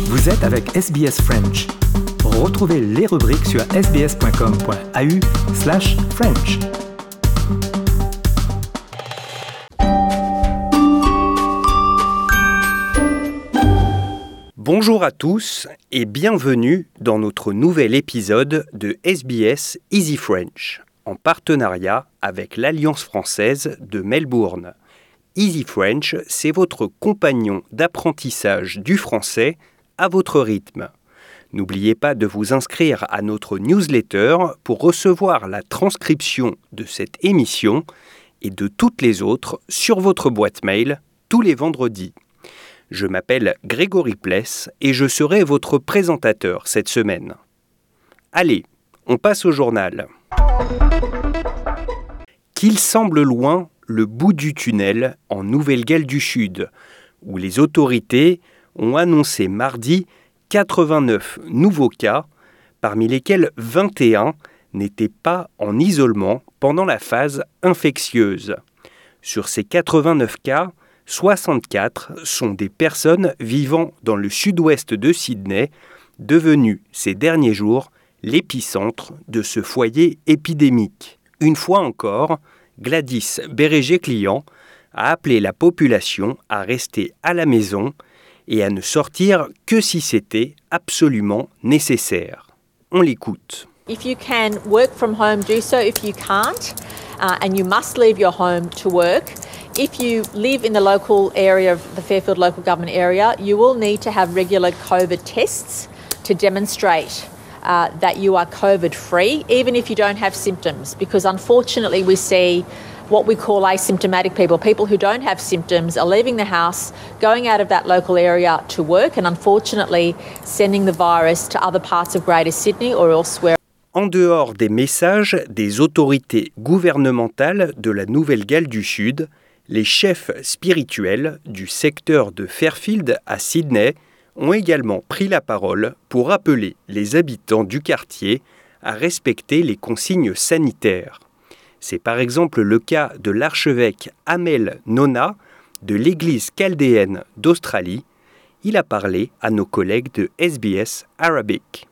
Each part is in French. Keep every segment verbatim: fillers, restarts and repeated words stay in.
Vous êtes avec S B S French. Retrouvez les rubriques sur sbs.com.au slash French. Bonjour à tous et bienvenue dans notre nouvel épisode de S B S Easy French, en partenariat avec l'Alliance française de Melbourne. Easy French, c'est votre compagnon d'apprentissage du français à votre rythme. N'oubliez pas de vous inscrire à notre newsletter pour recevoir la transcription de cette émission et de toutes les autres sur votre boîte mail tous les vendredis. Je m'appelle Grégory Pless et je serai votre présentateur cette semaine. Allez, on passe au journal. Qu'il semble loin le bout du tunnel en Nouvelle-Galles du Sud, où les autorités ont annoncé mardi quatre-vingt-neuf nouveaux cas, parmi lesquels vingt et un n'étaient pas en isolement pendant la phase infectieuse. Sur ces quatre-vingt-neuf cas, soixante-quatre sont des personnes vivant dans le sud-ouest de Sydney, devenu ces derniers jours l'épicentre de ce foyer épidémique. Une fois encore, Gladys Berejiklian a appelé la population à rester à la maison et à ne sortir que si c'était absolument nécessaire. On l'écoute. If you can work from home, do so. If you can't, uh, and you must leave your home to work, if you live in the local area of the Fairfield local government area, you will need to have regular COVID tests to demonstrate uh, that you are COVID-free, even if you don't have symptoms, because unfortunately we see what we call asymptomatic people, people who don't have symptoms are leaving the house, going out of that local area to work and unfortunately sending the virus to other parts of Greater Sydney or elsewhere. En dehors des messages des autorités gouvernementales de la Nouvelle-Galles du Sud, les chefs spirituels du secteur de Fairfield à Sydney ont également pris la parole pour appeler les habitants du quartier à respecter les consignes sanitaires. C'est par exemple le cas de l'archevêque Amel Nona de l'Église chaldéenne d'Australie. Il a parlé à nos collègues de S B S Arabic.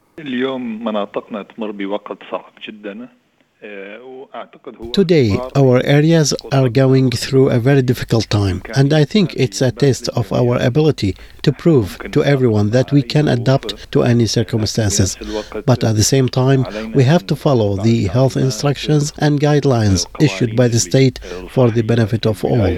Today, our areas are going through a very difficult time, and I think it's a test of our ability to prove to everyone that we can adapt to any circumstances. But at the same time, we have to follow the health instructions and guidelines issued by the state for the benefit of all.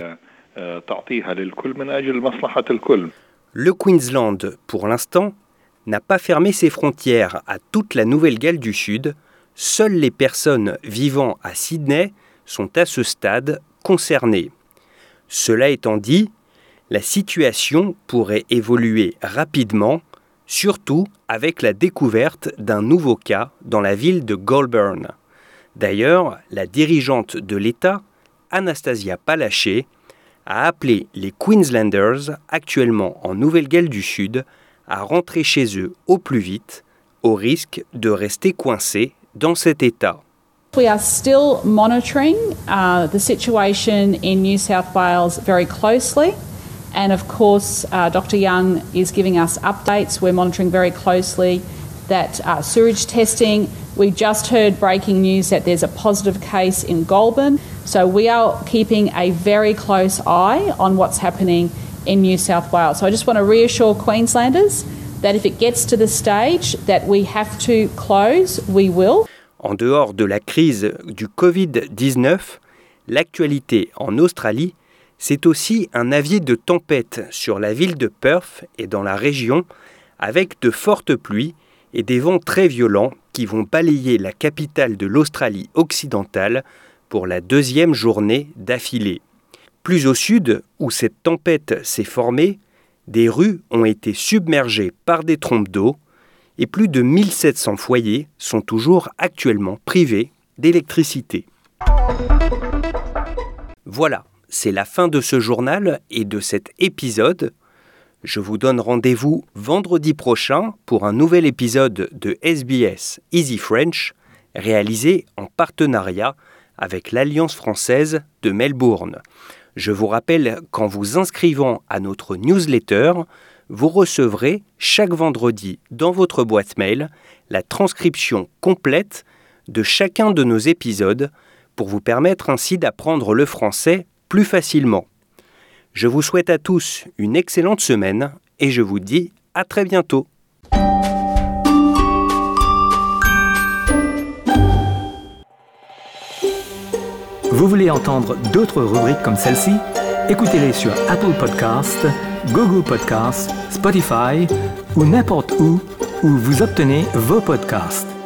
Le Queensland, pour l'instant, n'a pas fermé ses frontières à toute la Nouvelle-Galles du Sud. Seules les personnes vivant à Sydney sont à ce stade concernées. Cela étant dit, la situation pourrait évoluer rapidement, surtout avec la découverte d'un nouveau cas dans la ville de Goulburn. D'ailleurs, la dirigeante de l'État, Anastasia Palaszczuk, a appelé les Queenslanders actuellement en Nouvelle-Galles du Sud à rentrer chez eux au plus vite, au risque de rester coincés dans cet état. We are still monitoring uh, the situation in New South Wales very closely, and of course uh, Doctor Young is giving us updates. We're monitoring very closely that uh, sewage testing. We just heard breaking news that there's a positive case in Goulburn, so we are keeping a very close eye on what's happening in New South Wales. So I just want to reassure Queenslanders that if it gets to the stage that we have to close, we will. En dehors de la crise du covid dix-neuf, l'actualité en Australie, c'est aussi un avis de tempête sur la ville de Perth et dans la région, avec de fortes pluies et des vents très violents qui vont balayer la capitale de l'Australie occidentale pour la deuxième journée d'affilée. Plus au sud, où cette tempête s'est formée, des rues ont été submergées par des trompes d'eau et plus de mille sept cents foyers sont toujours actuellement privés d'électricité. Voilà, c'est la fin de ce journal et de cet épisode. Je vous donne rendez-vous vendredi prochain pour un nouvel épisode de S B S Easy French, réalisé en partenariat avec l'Alliance française de Melbourne. Je vous rappelle qu'en vous inscrivant à notre newsletter, vous recevrez chaque vendredi dans votre boîte mail la transcription complète de chacun de nos épisodes pour vous permettre ainsi d'apprendre le français plus facilement. Je vous souhaite à tous une excellente semaine et je vous dis à très bientôt. Vous voulez entendre d'autres rubriques comme celle-ci? Écoutez-les sur Apple Podcasts, Google Podcasts, Spotify ou n'importe où où vous obtenez vos podcasts.